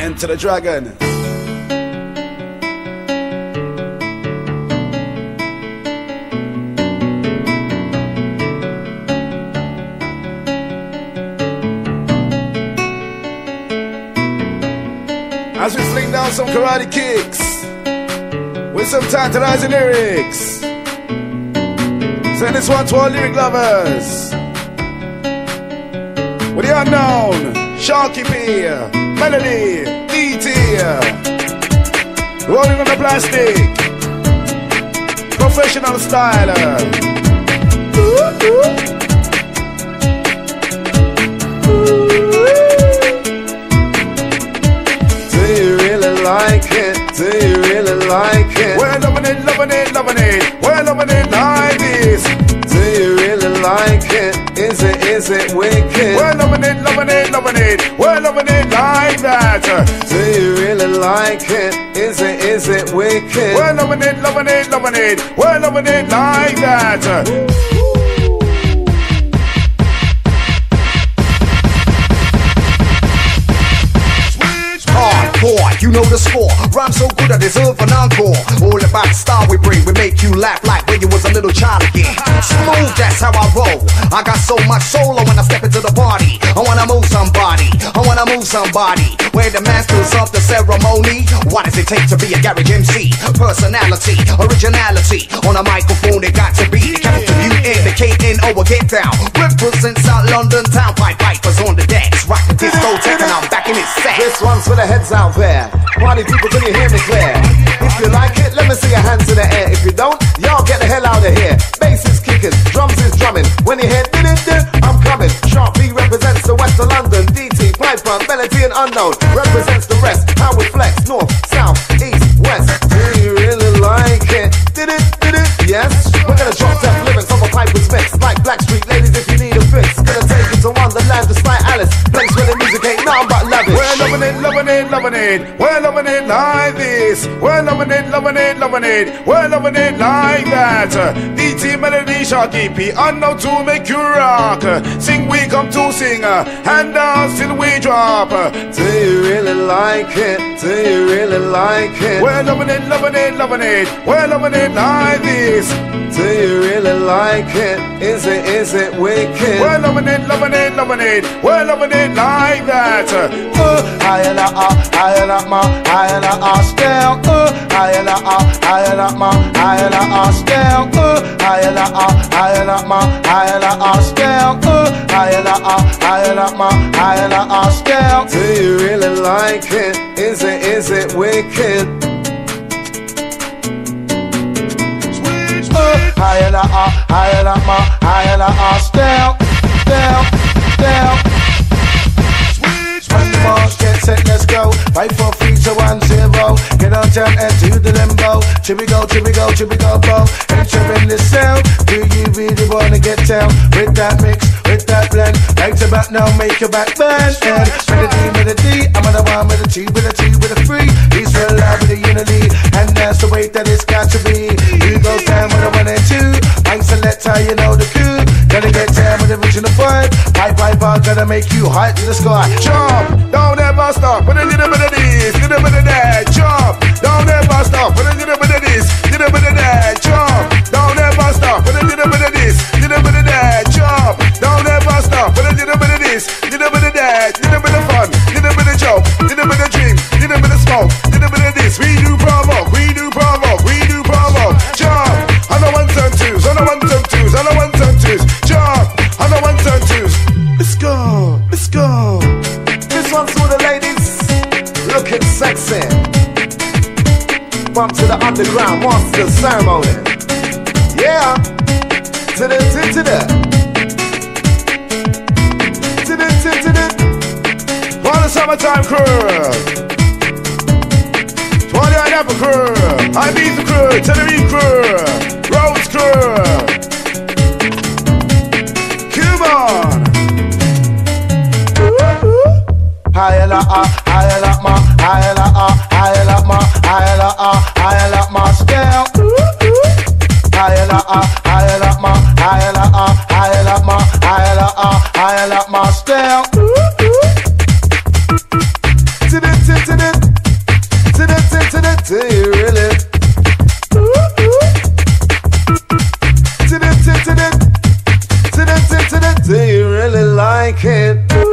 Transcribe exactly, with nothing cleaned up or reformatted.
Enter the Dragon. As we sling down some karate kicks with some tantalizing lyrics. Send this one to all lyric lovers. With the unknown, Sharky P, Melody, D T, rolling on the plastic, professional style. Ooh, ooh. Like it, do you really like it? We're loving it, loving it, loving it. We're loving it like this. Do you really like it? Is it, is it wicked? We're loving it, loving it, loving it. We're loving it like that. Do you really like it? Is it, is it wicked? We're loving it, loving it, loving it. We're loving it like that. You know the score, rhyme so good I deserve an encore. All about the style we bring, we make you laugh like when you was a little child again. Smooth, that's how I roll. I got so much solo when I step into the party. I wanna move somebody, I wanna move somebody. We're the masters of the ceremony. What does it take to be a garage M C? Personality, originality. On a microphone it got to be the capital U N, the K N O will get down. Represent South London town, pipe pipers on the decks. Rock the disco tech and I'm back in his set. This one's for the heads out there. Party people, can you hear me clear? If you like it, let me see your hands in the air. If you don't, y'all get the hell out of here. Bass is kicking, drums is drumming. When you hear din-din-din, I'm coming. Sharp B represents the west of London. D T, Piper, Melody and Unknown represents the rest. How we flex, north, south, east, west. Do you really like it? Did it, did it? Yes. We're gonna drop death lyrics on the Piper's mix. Like Blackstreet ladies if you need a fix. Gonna take you to Wonderland just like Alice. Place where the music ain't nothing but lavish. We're loving it, loving it, loving it. We're loving it like this. We're loving it, loving it, loving it. We're loving it like that. D T, Melody, Sharky P, unknown to make you rock. Sing, we come to sing. Hand down till we drop. Do you really like it? Do you really like it? We're loving it, loving it, loving it. We're loving it like this. Do you really like it? Is it, is it wicked? We're loving it, loving it, loving it. We're loving it like that. Uh, I and I, I and I, my, I and I, still. Uh, I and I, I and I, my, I and I, still. Uh, I and I, I and I, my, I and I, still. Uh, I and I, I and I, my, I and I, still. Do you really like it? Is it, is it wicked? I and I, I and I, my, I and I, still, still, still. When the march get set, let's go. Fight for three to one zero. Get on jump and do the limbo. Should we go, should we go, should we go, go? Entering the cell. Do you really wanna get down with that mix, with that blend? Right to back now, make your back bend. And melody, melody, I'm on the one with a two, with a two, with a three. He's for love with a unity, and that's the way that it's got to be. You go down with a one and two. I'm selector, you know the coup. Gotta get down with the original vibe. Pipe, pipe, pipe, gotta make you high to the sky. Jump, don't ever stop. With a little bit of this, little bit of that. Jump, don't ever stop. With a little bit of this, little bit of that. Jump, don't ever stop. With a little bit of this, little bit of that. Jump, don't ever stop. With a little bit of this, little bit of that. Little bit of fun, little bit of joke, little bit of dream, little bit of smoke, little bit of this. We do provoke, we do provoke, we do provoke. Jump, on the ones and twos, on the ones and twos, on the ones and twos. Jump, on the ones and twos. Let's go, let's go. This one's for the ladies looking sexy. Bump to the underground monster ceremony. Yeah. To the to to the to the to to the. For the summertime crew. For the Pineapple crew. I beat the crew. Tenerife crew. Rhodes crew. Come on. Higher la ah, higher la ma, higher la ah, higher la ma, higher la ah, higher la ma, scale. Higher la ah, higher la ma, higher la ah, higher la ma, higher la ah, higher la ma, scale. To the to the Do you really like it?